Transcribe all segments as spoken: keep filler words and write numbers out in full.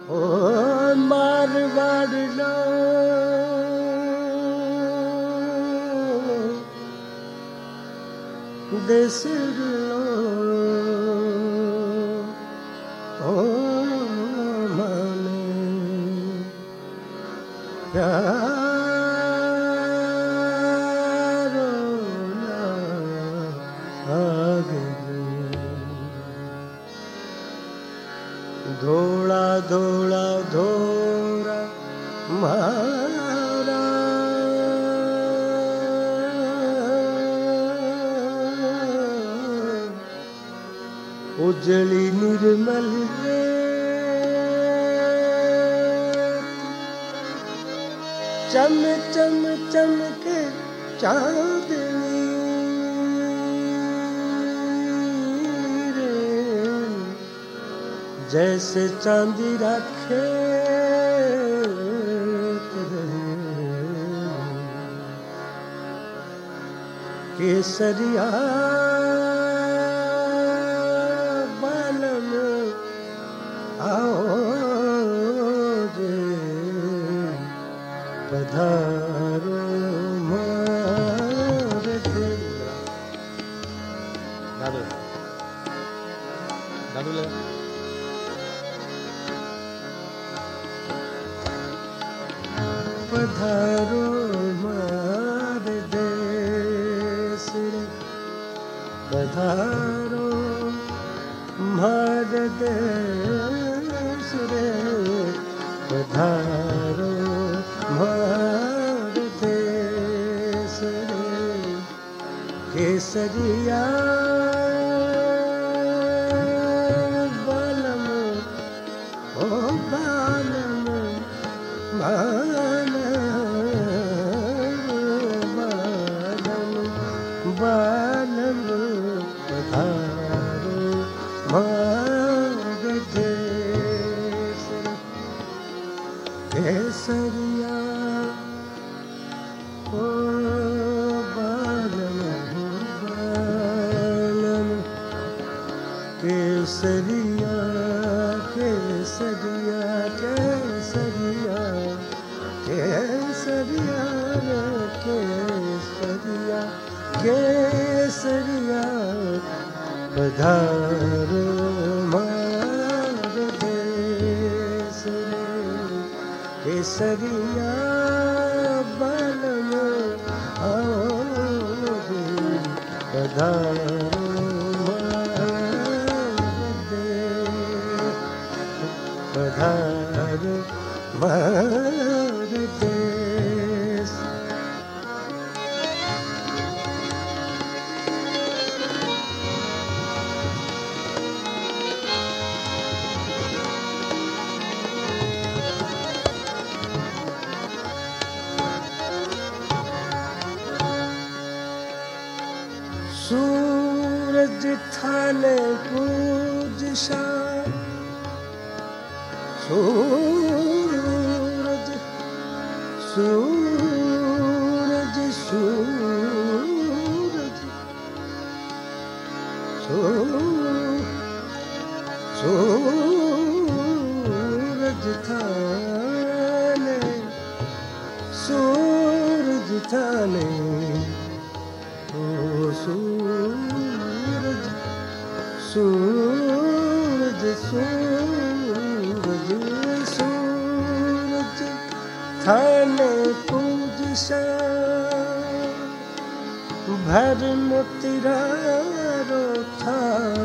ओ मारवाड़ लो देश लो ओ माने प्यारो ना आगे धोला धोला धोरा मारा उजली निर्मल रे चम चम चमके चांदनी रे जैसे चांदी रखे केसरिया बालम आओ जे पधारो मारे दादू दादू लगा पधारो मारे देश रे पधारो मारे देश रे पधारो मारे देश रे केसरिया बालम ओ बालम बालम बालम बालम पधारो मारे देश केसरिया ओ बालम बालम केसरिया केसरिया केसरिया केसरिया केसरिया केसरिया पधारो मारे देश रे केसरिया बालम आओ रे पधारो मारे देश पधारो मारे देश सूरज थाने पूज शाम सूरज सूरज सूरज सूरज थाने सूरज थाने ओ सूरज सूरज सूरज सूरज थाने पूज शाम भर मोतिरारो था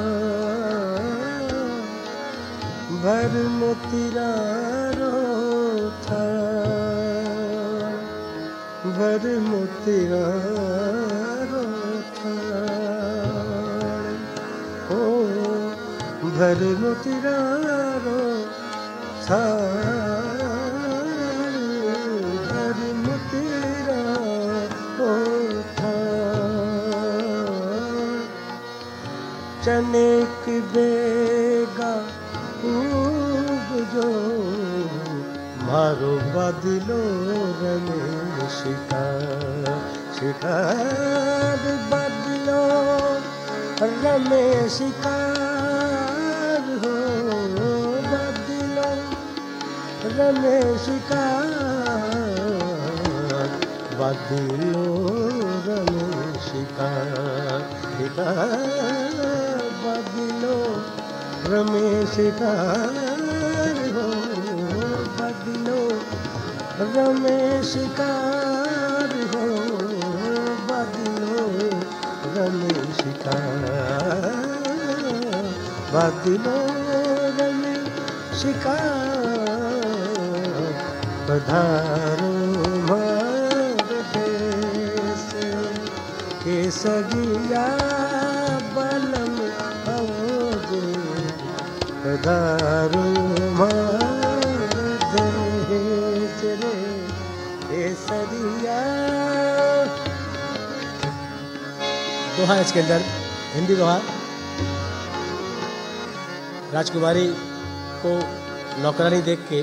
भर मोतिरारो था भर मोतिरारो था ओ भर मोतिरारो था भर मोतिरारो था चने की बेगा जो मारो बादलो रमे शिकार शिकार बादलो रमे शिकार हो बादलो रमेश का बादलो रमेश का बादलो रमेश का हो बादलो रमेश का हो बादलो रमेश का बादलो रमेश का पधारो मार देश केसरिया बलम आओगे पधारो मार देश रे केसरिया। दोहा इसके अंदर हिंदी दोहा। राजकुमारी को नौकरानी देख के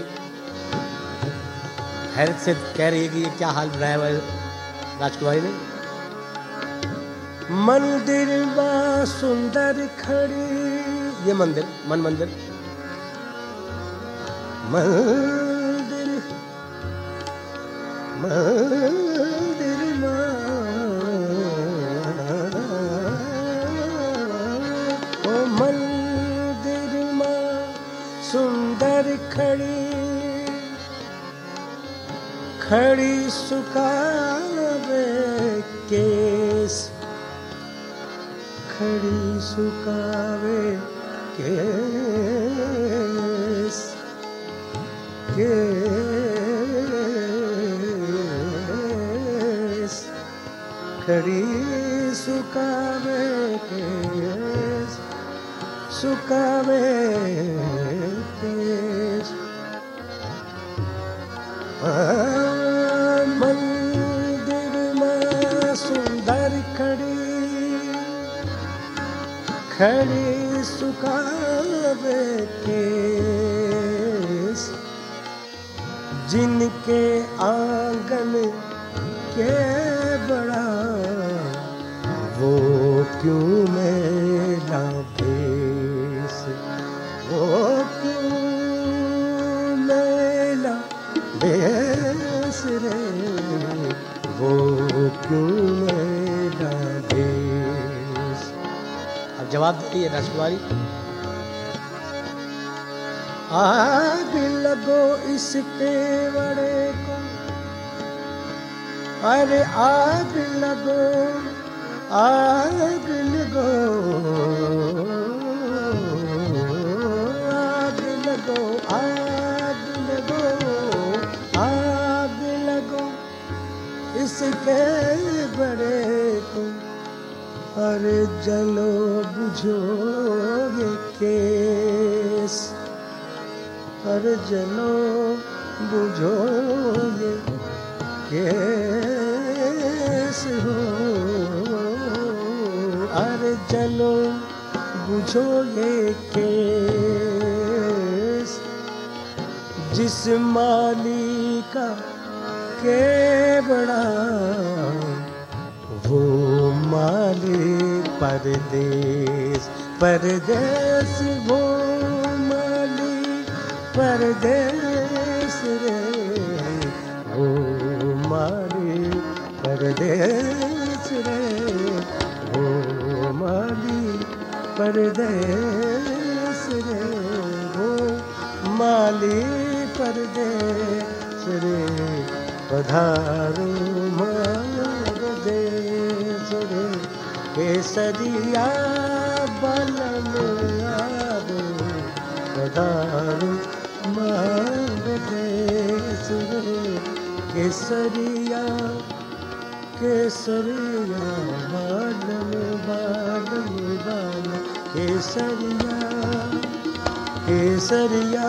हैरत से कह रही है कि ये क्या हाल बनाया हुआ है राजकुमारी ने। मंदिर बा सुंदर खड़ी, ये मंदिर मन मंदिर मंदिर मंदिर ओ मंदिर मां सुंदर खड़ी, खड़ी सुकावे केस, खड़ी सुकावे केस केस खड़ी सुकावे केस सुकावे केस। मंदिर में सुंदर खड़ी, खड़ी सुकावे केस, जिनके आंगन के बड़ा वो क्यों मेला भेस, वो क्यों मेला भेस रे, वो क्यों मेला भेस। अब जवाब देती है राजकुमारी। आग लगो इसके बड़े को, अरे आग लगो आग लगो आग लगो आग लगो आग लगो इसके बड़े को, अरे जलो बुझोगे केस, अरे जलो बुझोगे केस हो, अरे जलो बुझोगे केस, जिस माली का के बड़ा वो माली परदेस, परदेस वो माली परदेस रे, वो माली परदेस रे, वो माली परदेस रे, वो माली परदेस रे, पधारो मार देश रे, केसरिया बलम आवो, पधारो मार देश रे, केसरिया केसरिया बालम बालम बाल, केसरिया केसरिया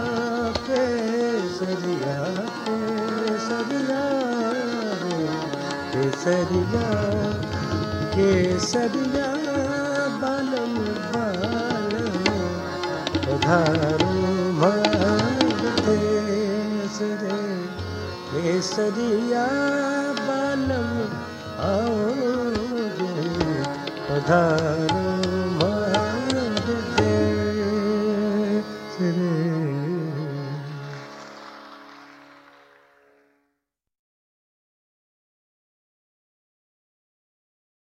केसरिया केसरिया केसरिया केसरिया बालम बालम, पधारो मार देश रे, केसरिया बालम आओगे, पधारो मार देश रे।